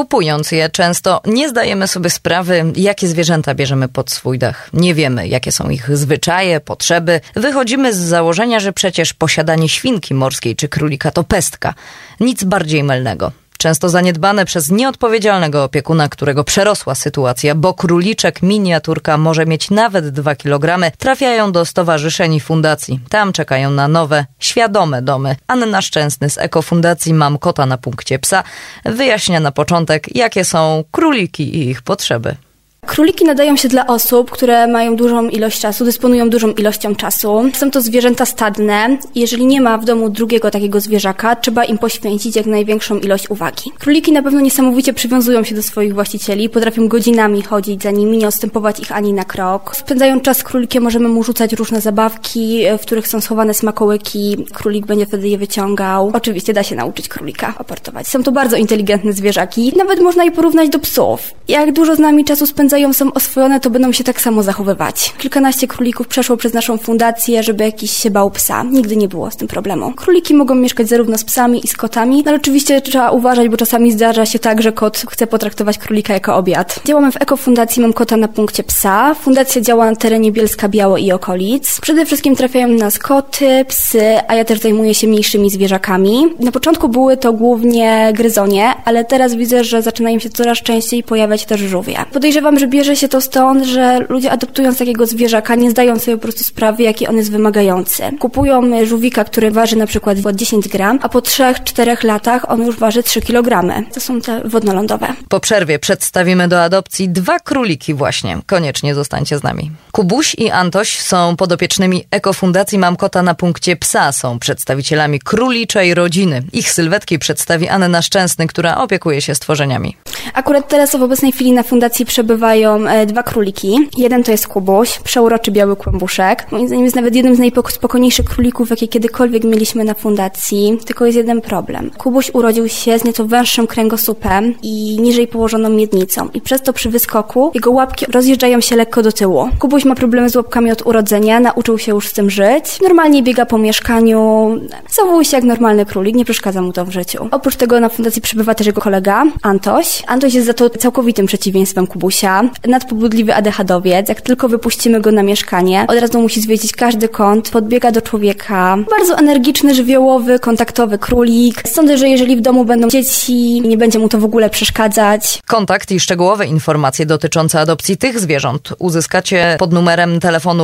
Kupując je często nie zdajemy sobie sprawy, jakie zwierzęta bierzemy pod swój dach. Nie wiemy, jakie są ich zwyczaje, potrzeby. Wychodzimy z założenia, że przecież posiadanie świnki morskiej czy królika to pestka. Nic bardziej mylnego. Często zaniedbane przez nieodpowiedzialnego opiekuna, którego przerosła sytuacja, bo króliczek miniaturka może mieć nawet 2 kg, trafiają do stowarzyszeń i fundacji. Tam czekają na nowe, świadome domy. Anna Szczęsny z Ekofundacji Mam Kota na punkcie psa wyjaśnia na początek, jakie są króliki i ich potrzeby. Króliki nadają się dla osób, które mają dużą ilość czasu, dysponują dużą ilością czasu. Są to zwierzęta stadne i jeżeli nie ma w domu drugiego takiego zwierzaka, trzeba im poświęcić jak największą ilość uwagi. Króliki na pewno niesamowicie przywiązują się do swoich właścicieli, potrafią godzinami chodzić za nimi, nie odstępować ich ani na krok. Spędzając czas z królikiem możemy mu rzucać różne zabawki, w których są schowane smakołyki. Królik będzie wtedy je wyciągał. Oczywiście da się nauczyć królika aportować. Są to bardzo inteligentne zwierzaki. Nawet można je porównać do psów. Jak dużo z nami czasu spędzają, są oswojone, to będą się tak samo zachowywać. Kilkanaście królików przeszło przez naszą fundację, żeby jakiś się bał psa. Nigdy nie było z tym problemu. Króliki mogą mieszkać zarówno z psami i z kotami, ale oczywiście trzeba uważać, bo czasami zdarza się tak, że kot chce potraktować królika jako obiad. Działamy w Ekofundacji Mam Kota na punkcie psa. Fundacja działa na terenie Bielska-Białej i okolic. Przede wszystkim trafiają do nas koty, psy, a ja też zajmuję się mniejszymi zwierzakami. Na początku były to głównie gryzonie, ale teraz widzę, że zaczynają się coraz częściej pojawiać też żółwie. Podejrzewam, że bierze się to stąd, że ludzie adoptując takiego zwierzaka nie zdają sobie po prostu sprawy, jaki on jest wymagający. Kupują żółwika, który waży na przykład 10 gram, a po 3-4 latach on już waży 3 kg. To są te wodnolondowe. Po przerwie przedstawimy do adopcji 2 króliki właśnie. Koniecznie zostańcie z nami. Kubuś i Antoś są podopiecznymi Ekofundacji Mam Kota na punkcie psa. Są przedstawicielami króliczej rodziny. Ich sylwetki przedstawi Anna Szczęsny, która opiekuje się stworzeniami. Akurat teraz w obecnej chwili na fundacji przebywają 2 króliki. Jeden to jest Kubuś, przeuroczy biały kłębuszek. Moim zdaniem jest nawet jednym z najspokojniejszych królików, jakie kiedykolwiek mieliśmy na fundacji. Tylko jest jeden problem. Kubuś urodził się z nieco węższym kręgosłupem i niżej położoną miednicą. I przez to przy wyskoku jego łapki rozjeżdżają się lekko do tyłu. Kubuś ma problemy z łapkami od urodzenia, nauczył się już z tym żyć. Normalnie biega po mieszkaniu, zachowuje się jak normalny królik, nie przeszkadza mu to w życiu. Oprócz tego na fundacji przebywa też jego kolega, Antoś. Antoś jest za to całkowitym przeciwieństwem Kubusia. Nadpobudliwy ADHD-owiec. Jak tylko wypuścimy go na mieszkanie, od razu musi zwiedzić każdy kąt, podbiega do człowieka. Bardzo energiczny, żywiołowy, kontaktowy królik. Sądzę, że jeżeli w domu będą dzieci, nie będzie mu to w ogóle przeszkadzać. Kontakt i szczegółowe informacje dotyczące adopcji tych zwierząt uzyskacie pod numerem telefonu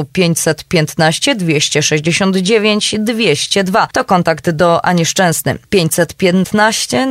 515 269 202. To kontakt do Ani Szczęsny. 515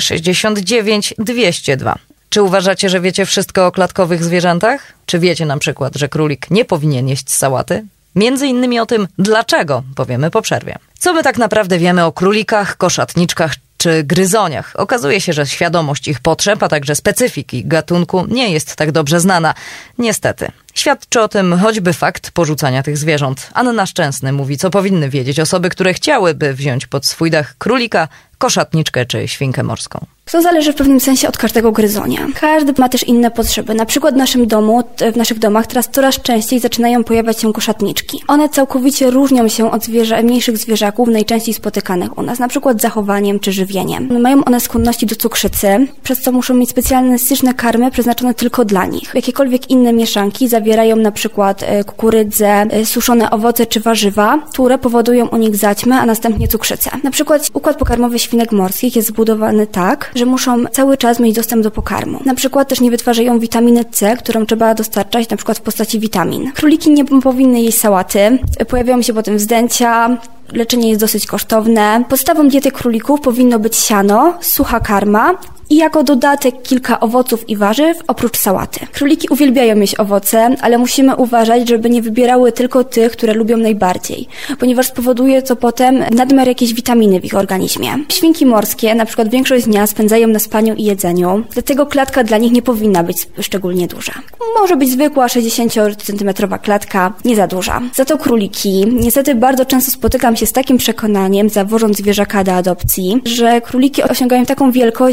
269 202. Czy uważacie, że wiecie wszystko o klatkowych zwierzętach? Czy wiecie na przykład, że królik nie powinien jeść sałaty? Między innymi o tym, dlaczego, powiemy po przerwie. Co my tak naprawdę wiemy o królikach, koszatniczkach czy gryzoniach? Okazuje się, że świadomość ich potrzeb, a także specyfiki gatunku nie jest tak dobrze znana. Niestety. Świadczy o tym choćby fakt porzucania tych zwierząt. Anna Szczęsny mówi, co powinny wiedzieć osoby, które chciałyby wziąć pod swój dach królika, koszatniczkę czy świnkę morską. To zależy w pewnym sensie od każdego gryzonia. Każdy ma też inne potrzeby. Na przykład w naszych domach teraz coraz częściej zaczynają pojawiać się koszatniczki. One całkowicie różnią się od mniejszych zwierzaków, najczęściej spotykanych u nas, na przykład zachowaniem czy żywieniem. Mają one skłonności do cukrzycy, przez co muszą mieć specjalne karmy przeznaczone tylko dla nich. Jakiekolwiek inne mieszanki zawierają na przykład kukurydzę, suszone owoce czy warzywa, które powodują u nich zaćmę, a następnie cukrzycę. Na przykład układ pokarmowy świnek morskich jest zbudowany tak, że muszą cały czas mieć dostęp do pokarmu. Na przykład też nie wytwarzają witaminy C, którą trzeba dostarczać na przykład w postaci witamin. Króliki nie powinny jeść sałaty, pojawiają się potem wzdęcia, leczenie jest dosyć kosztowne. Podstawą diety królików powinno być siano, sucha karma i jako dodatek kilka owoców i warzyw oprócz sałaty. Króliki uwielbiają jeść owoce, ale musimy uważać, żeby nie wybierały tylko tych, które lubią najbardziej, ponieważ spowoduje to potem nadmiar jakiejś witaminy w ich organizmie. Świnki morskie na przykład większość dnia spędzają na spaniu i jedzeniu, dlatego klatka dla nich nie powinna być szczególnie duża. Może być zwykła 60 cm klatka, nie za duża. Za to króliki, niestety bardzo często spotykam się z takim przekonaniem, zawożąc zwierzaka do adopcji, że króliki osiągają taką wielkość, jak jest w sklepie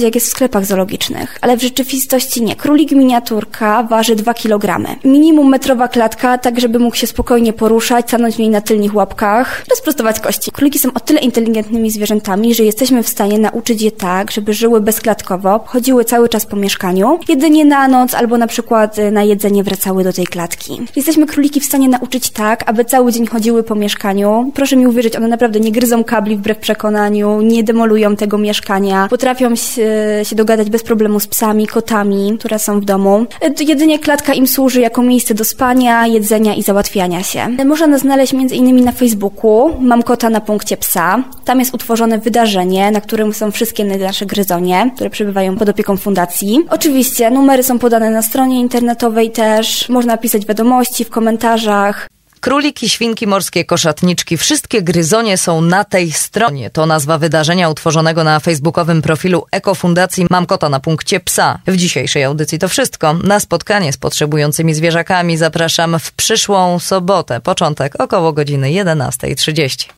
sklepach zoologicznych, ale w rzeczywistości nie. Królik miniaturka waży 2 kg. Minimum metrowa klatka, tak żeby mógł się spokojnie poruszać, stanąć w niej na tylnych łapkach, rozprostować kości. Króliki są o tyle inteligentnymi zwierzętami, że jesteśmy w stanie nauczyć je tak, żeby żyły bezklatkowo, chodziły cały czas po mieszkaniu, jedynie na noc albo na przykład na jedzenie wracały do tej klatki. Jesteśmy króliki w stanie nauczyć tak, aby cały dzień chodziły po mieszkaniu. Proszę mi uwierzyć, one naprawdę nie gryzą kabli wbrew przekonaniu, nie demolują tego mieszkania, potrafią się dogadać bez problemu z psami, kotami, które są w domu. Jedynie klatka im służy jako miejsce do spania, jedzenia i załatwiania się. Można nas znaleźć m.in. na Facebooku. Mam kota na punkcie psa. Tam jest utworzone wydarzenie, na którym są wszystkie nasze gryzonie, które przebywają pod opieką fundacji. Oczywiście numery są podane na stronie internetowej też. Można pisać wiadomości w komentarzach. Króliki, świnki morskie, koszatniczki, wszystkie gryzonie są na tej stronie. To nazwa wydarzenia utworzonego na facebookowym profilu Ekofundacji Mam Kota na punkcie psa. W dzisiejszej audycji to wszystko. Na spotkanie z potrzebującymi zwierzakami zapraszam w przyszłą sobotę. Początek około godziny 11:30.